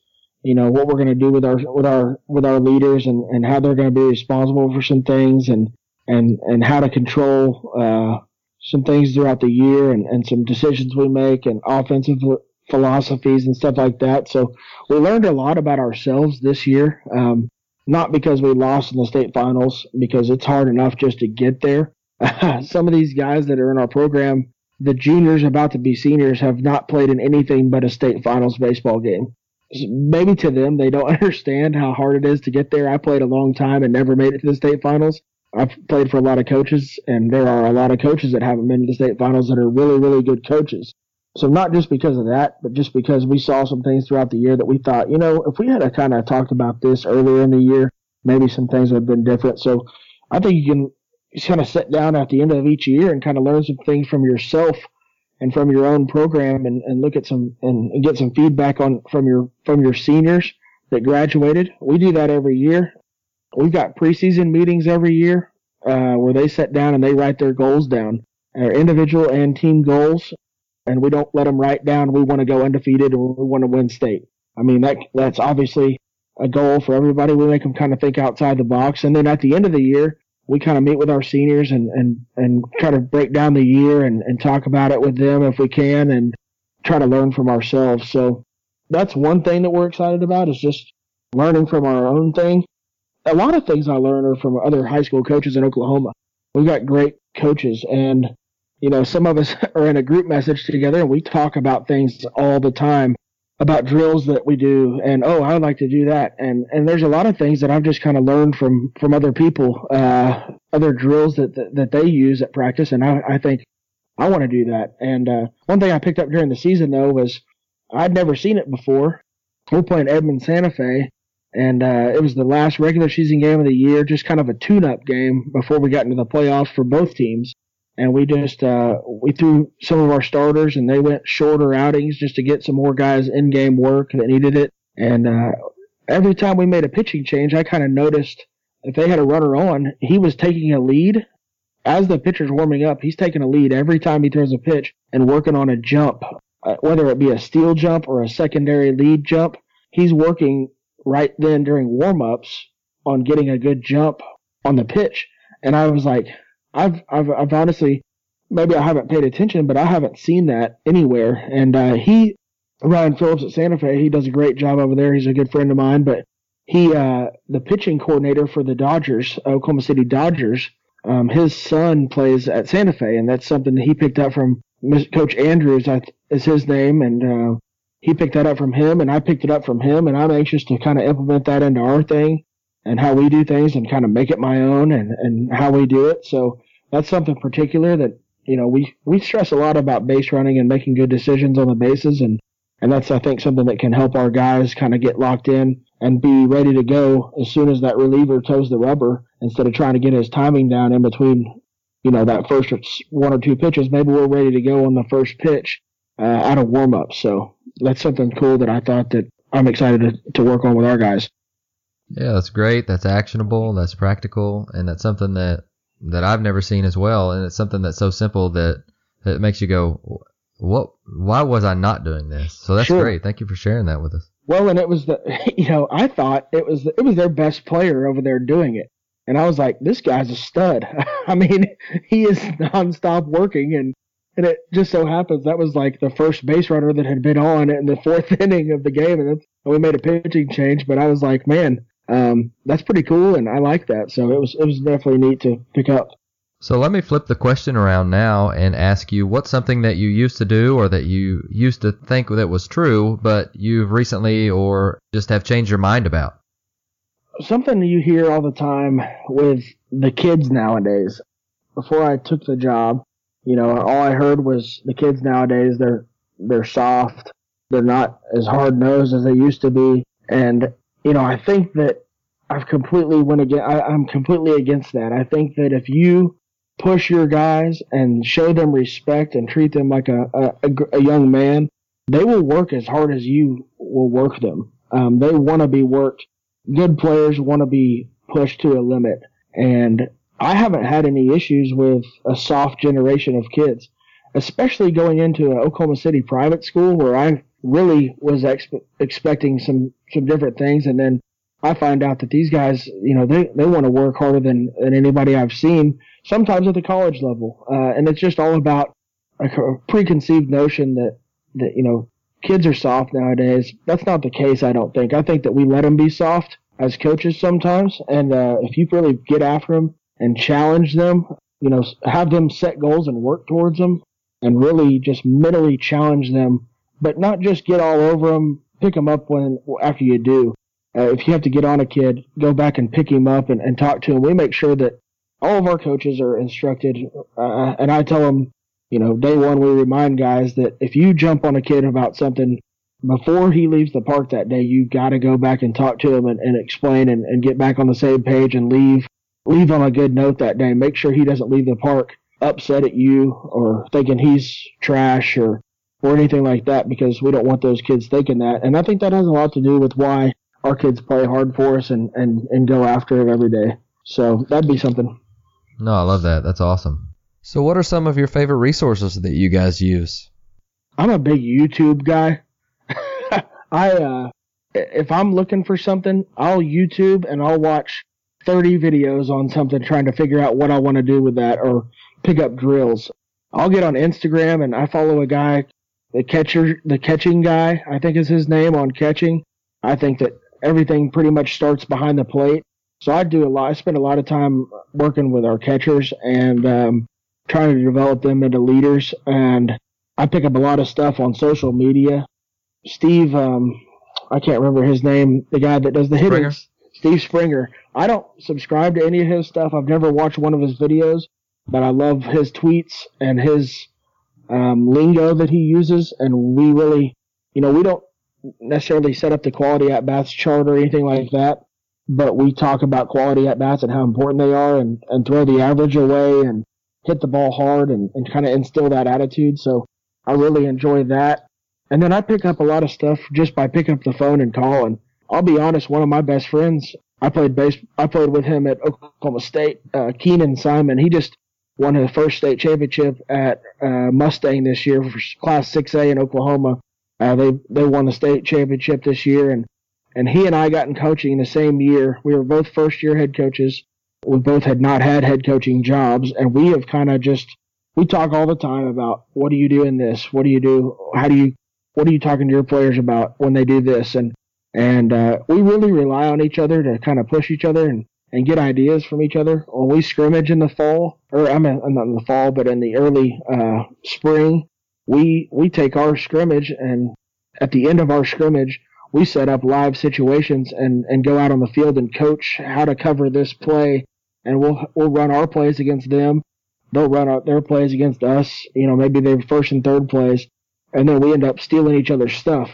you know, what we're going to do with our with our with our leaders and, and how they're going to be responsible for some things and and and how to control uh, some things throughout the year and, and some decisions we make and offensive philosophies and stuff like that. So we learned a lot about ourselves this year. Um, not because we lost in the state finals, because it's hard enough just to get there. Some of these guys that are in our program, the juniors about to be seniors, have not played in anything but a state finals baseball game. Maybe to them, they don't understand how hard it is to get there. I played a long time and never made it to the state finals. I've played for a lot of coaches, and there are a lot of coaches that haven't been to the state finals that are really, really good coaches. So not just because of that, but just because we saw some things throughout the year that we thought, you know, if we had kind of talked about this earlier in the year, maybe some things would have been different. So I think you can just kind of sit down at the end of each year and kind of learn some things from yourself and from your own program and, and look at some and, and get some feedback on from your from your seniors that graduated. We do that every year. We've got preseason meetings every year uh, where they sit down and they write their goals down, our individual and team goals. And we don't let them write down, we want to go undefeated or we want to win state. I mean, that that's obviously a goal for everybody. We make them kind of think outside the box. And then at the end of the year, we kind of meet with our seniors and, and, and try to break down the year and, and talk about it with them if we can and try to learn from ourselves. So that's one thing that we're excited about, is just learning from our own thing. A lot of things I learn are from other high school coaches in Oklahoma. We've got great coaches, and you know, some of us are in a group message together and we talk about things all the time, about drills that we do and, oh, I would like to do that. And, and there's a lot of things that I've just kind of learned from, from other people, uh, other drills that, that, that they use at practice. And I, I think I want to do that. And, uh, one thing I picked up during the season though was I'd never seen it before. We're playing Edmond Santa Fe, and, uh, it was the last regular season game of the year, just kind of a tune-up game before we got into the playoffs for both teams. And we just, uh, we threw some of our starters and they went shorter outings just to get some more guys in game work that needed it. And, uh, every time we made a pitching change, I kind of noticed if they had a runner on, he was taking a lead. As the pitcher's warming up, he's taking a lead every time he throws a pitch and working on a jump, uh, whether it be a steal jump or a secondary lead jump. He's working right then during warm-ups on getting a good jump on the pitch. And I was like, I've, I've, I've honestly, maybe I haven't paid attention, but I haven't seen that anywhere. And, uh, he, Ryan Phillips at Santa Fe, he does a great job over there. He's a good friend of mine, but he, uh, the pitching coordinator for the Dodgers, Oklahoma City Dodgers, um, his son plays at Santa Fe, and that's something that he picked up from Coach Andrews, is his name. And, uh, he picked that up from him and I picked it up from him, and I'm anxious to kind of implement that into our thing and how we do things and kind of make it my own and, and how we do it. So that's something particular that, you know, we, we stress a lot about base running and making good decisions on the bases. And, and that's, I think, something that can help our guys kind of get locked in and be ready to go as soon as that reliever toes the rubber, instead of trying to get his timing down in between, you know, that first one or two pitches. Maybe we're ready to go on the first pitch uh, out of warm up. So that's something cool that I thought that I'm excited to, to work on with our guys. Yeah, that's great. That's actionable. That's practical. And that's something that, that I've never seen as well. And it's something that's so simple that, that it makes you go, what, why was I not doing this? So that's Sure. great. Thank you for sharing that with us. Well, and it was the, you know, I thought it was, it was their best player over there doing it. And I was like, this guy's a stud. I mean, he is nonstop working. And, and it just so happens that was like the first base runner that had been on in the fourth inning of the game. And, that's, and we made a pitching change, but I was like, man, um, that's pretty cool. And I like that. So it was, it was definitely neat to pick up. So let me flip the question around now and ask you, what's something that you used to do or that you used to think that was true, but you've recently or just have changed your mind about? Something you hear all the time with the kids nowadays. Before I took the job, you know, all I heard was the kids nowadays, they're, they're soft. They're not as hard-nosed as they used to be. And, you know, I think that I've completely went against, I, I'm completely against that. I think that if you push your guys and show them respect and treat them like a, a, a young man, they will work as hard as you will work them. Um, they want to be worked. Good players want to be pushed to a limit. And I haven't had any issues with a soft generation of kids, especially going into an Oklahoma City private school where I really was ex- expecting some, some different things. And then I find out that these guys, you know, they, they want to work harder than, than anybody I've seen, sometimes at the college level. Uh, and it's just all about a, a preconceived notion that, that, you know, kids are soft nowadays. That's not the case, I don't think. I think that we let them be soft as coaches sometimes. And, uh, if you really get after them and challenge them, you know, have them set goals and work towards them and really just mentally challenge them, but not just get all over them, pick them up when, after you do. Uh, if you have to get on a kid, go back and pick him up and, and talk to him. We make sure that all of our coaches are instructed, uh, and I tell them, you know, day one, we remind guys that if you jump on a kid about something before he leaves the park that day, you got to go back and talk to him and, and explain and, and get back on the same page and leave, leave on a good note that day. Make sure he doesn't leave the park upset at you or thinking he's trash or, or anything like that, because we don't want those kids thinking that. And I think that has a lot to do with why our kids play hard for us and, and, and go after it every day. So that'd be something. No, I love that. That's awesome. So what are some of your favorite resources that you guys use? I'm a big YouTube guy. I, uh, if I'm looking for something, I'll YouTube and I'll watch thirty videos on something trying to figure out what I want to do with that or pick up drills. I'll get on Instagram and I follow a guy, the catcher, the catching guy, I think is his name, on catching. I think that everything pretty much starts behind the plate. So I do a lot. I spend a lot of time working with our catchers and um, trying to develop them into leaders. And I pick up a lot of stuff on social media. Steve, um, I can't remember his name, the guy that does the hitting. Springer. Steve Springer. I don't subscribe to any of his stuff. I've never watched one of his videos, but I love his tweets and his um, lingo that he uses. And we really, you know, we don't necessarily set up the quality at-bats chart or anything like that, but we talk about quality at-bats and how important they are, and, and throw the average away and hit the ball hard and, and kind of instill that attitude. So I really enjoy that. And then I pick up a lot of stuff just by picking up the phone and calling. I'll be honest, one of my best friends, I played base, I played with him at Oklahoma State, uh, Keenan Simon. He just won his first state championship at uh, Mustang this year for Class six A in Oklahoma. Uh, they they won the state championship this year, and and he and I got in coaching the same year. We were both first year head coaches. We both had not had head coaching jobs, and we have kind of just we talk all the time about, what do you do in this? What do you do? How do you what are you talking to your players about when they do this? And and uh, we really rely on each other to kind of push each other and, and get ideas from each other. When we scrimmage in the fall, or I mean not in the fall, but in the early uh, spring, we we take our scrimmage, and at the end of our scrimmage, we set up live situations and, and go out on the field and coach how to cover this play, and we'll we'll run our plays against them. They'll run our, their plays against us. You know, maybe they're first and third plays, and then we end up stealing each other's stuff.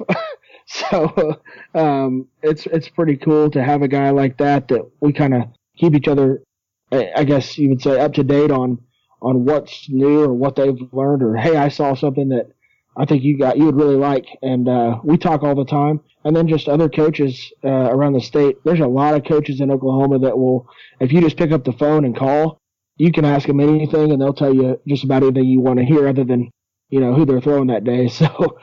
So um, it's it's pretty cool to have a guy like that that we kind of keep each other, I guess you would say, up to date on on what's new or what they've learned, or hey, I saw something that I think you got you would really like, and uh, we talk all the time. And then just other coaches uh, around the state. There's a lot of coaches in Oklahoma that will, if you just pick up the phone and call, you can ask them anything, and they'll tell you just about anything you want to hear, other than, you know, who they're throwing that day. So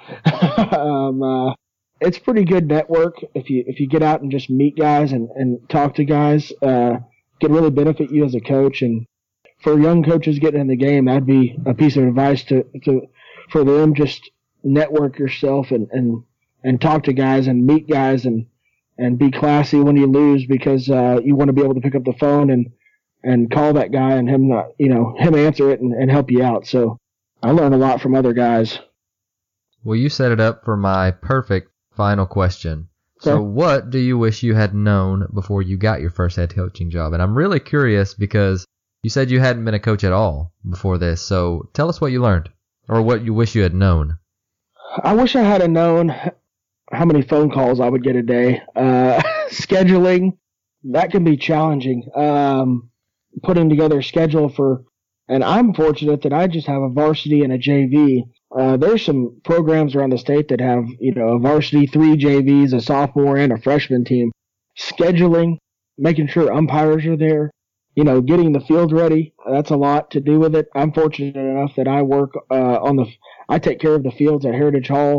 um, uh, it's pretty good network if you if you get out and just meet guys and, and talk to guys. Uh, can really benefit you as a coach. And for young coaches getting in the game, that'd be a piece of advice to to for them. Just network yourself and and. and talk to guys and meet guys and, and be classy when you lose, because, uh, you want to be able to pick up the phone and, and call that guy and him not, you know, him answer it and, and help you out. So I learn a lot from other guys. Well, you set it up for my perfect final question. So Okay. What do you wish you had known before you got your first head coaching job? And I'm really curious because you said you hadn't been a coach at all before this. So tell us what you learned, or what you wish you had known. I wish I had known how many phone calls I would get a day. Uh, scheduling, that can be challenging. Um, putting together a schedule for, and I'm fortunate that I just have a varsity and a J V. Uh, there's some programs around the state that have, you know, a varsity, three J Vs, a sophomore and a freshman team. Scheduling, making sure umpires are there, you know, getting the field ready. That's a lot to do with it. I'm fortunate enough that I work, uh, on the, I take care of the fields at Heritage Hall.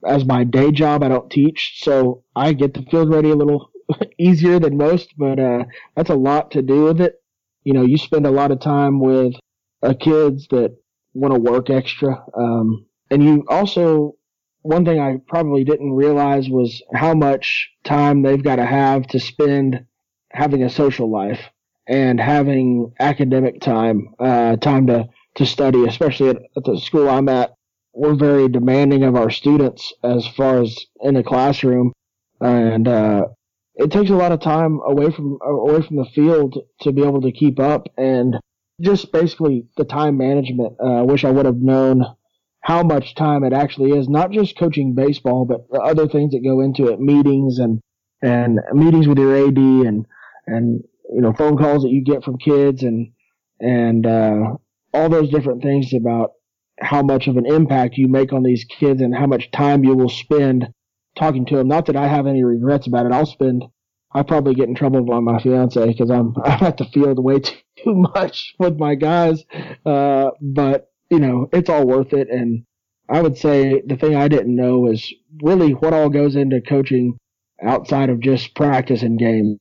as my day job, I don't teach, so I get the field ready a little easier than most, but uh, that's a lot to do with it. You know, you spend a lot of time with uh, kids that want to work extra. Um, and you also, one thing I probably didn't realize was how much time they've got to have to spend having a social life and having academic time, uh, time to, to study, especially at, at the school I'm at. We're very demanding of our students as far as in the classroom. And, uh, it takes a lot of time away from, away from the field to be able to keep up, and just basically the time management. I uh, wish I would have known how much time it actually is, not just coaching baseball, but other things that go into it, meetings and, and meetings with your A D and, and, you know, phone calls that you get from kids and, and, uh, all those different things about how much of an impact you make on these kids and how much time you will spend talking to them. Not that I have any regrets about it. I'll spend, I probably get in trouble by my fiance because I'm, I'm at the field way too, too much with my guys. Uh, but, you know, it's all worth it. And I would say the thing I didn't know is really what all goes into coaching outside of just practice and games.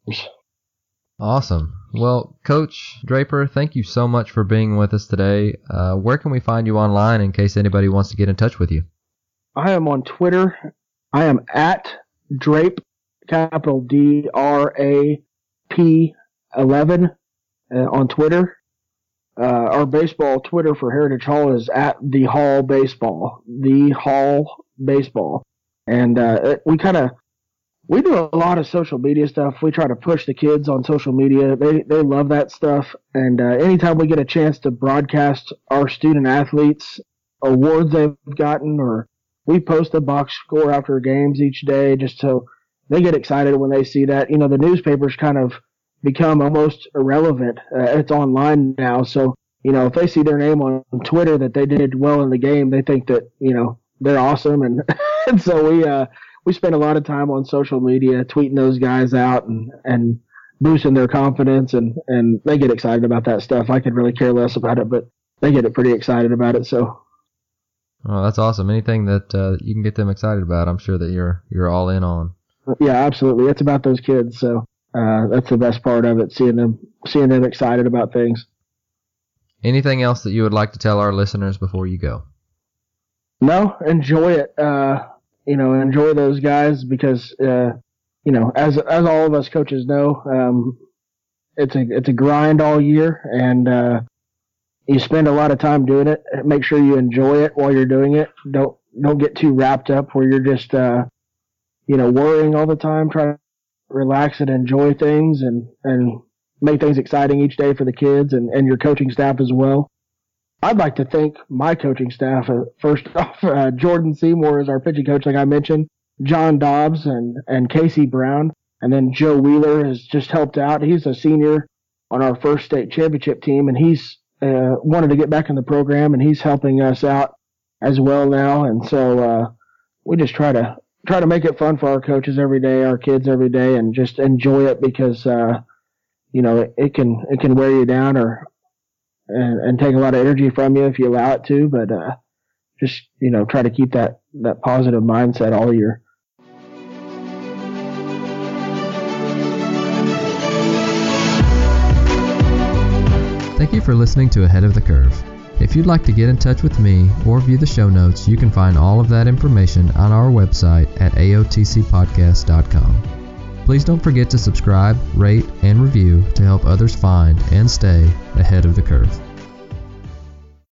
Awesome. Well, Coach Draper, thank you so much for being with us today. Uh, where can we find you online in case anybody wants to get in touch with you? I am on Twitter. I am at Drape, capital D R A P eleven uh, on Twitter. Uh, our baseball Twitter for Heritage Hall is at The Hall Baseball. The Hall Baseball. And uh, we kind of, we do a lot of social media stuff. We try to push the kids on social media. They they love that stuff. And uh, anytime we get a chance to broadcast our student athletes, awards they've gotten, or we post a box score after games each day just so they get excited when they see that. You know, the newspapers kind of become almost irrelevant. Uh, it's online now. So, you know, if they see their name on Twitter that they did well in the game, they think that, you know, they're awesome. And, and so we, uh, we spend a lot of time on social media tweeting those guys out and, and boosting their confidence, and, and they get excited about that stuff. I could really care less about it, but they get it pretty excited about it. So. Oh, that's awesome. Anything that uh, you can get them excited about, I'm sure that you're you're all in on. Yeah, absolutely. It's about those kids, so uh, that's the best part of it, seeing them seeing them excited about things. Anything else that you would like to tell our listeners before you go? No, enjoy it. Uh, you know, enjoy those guys because uh, you know, as as all of us coaches know, um, it's a it's a grind all year, and uh, you spend a lot of time doing it. Make sure you enjoy it while you're doing it. Don't don't get too wrapped up where you're just uh, you know, worrying all the time. Try to relax and enjoy things, and and make things exciting each day for the kids and, and your coaching staff as well. I'd like to thank my coaching staff. Uh, first off, uh, Jordan Seymour is our pitching coach, like I mentioned. John Dobbs and, and Casey Brown. And then Joe Wheeler has just helped out. He's a senior on our first state championship team, and he's uh, wanted to get back in the program, and he's helping us out as well now. And so uh, we just try to try to make it fun for our coaches every day, our kids every day, and just enjoy it because uh, you know it, it can it can wear you down or and, and take a lot of energy from you if you allow it to. But uh, just you know try to keep that that positive mindset all year. Thank you for listening to Ahead of the Curve. If you'd like to get in touch with me or view the show notes, you can find all of that information on our website at A O T C podcast dot com. Please don't forget to subscribe, rate, and review to help others find and stay ahead of the curve.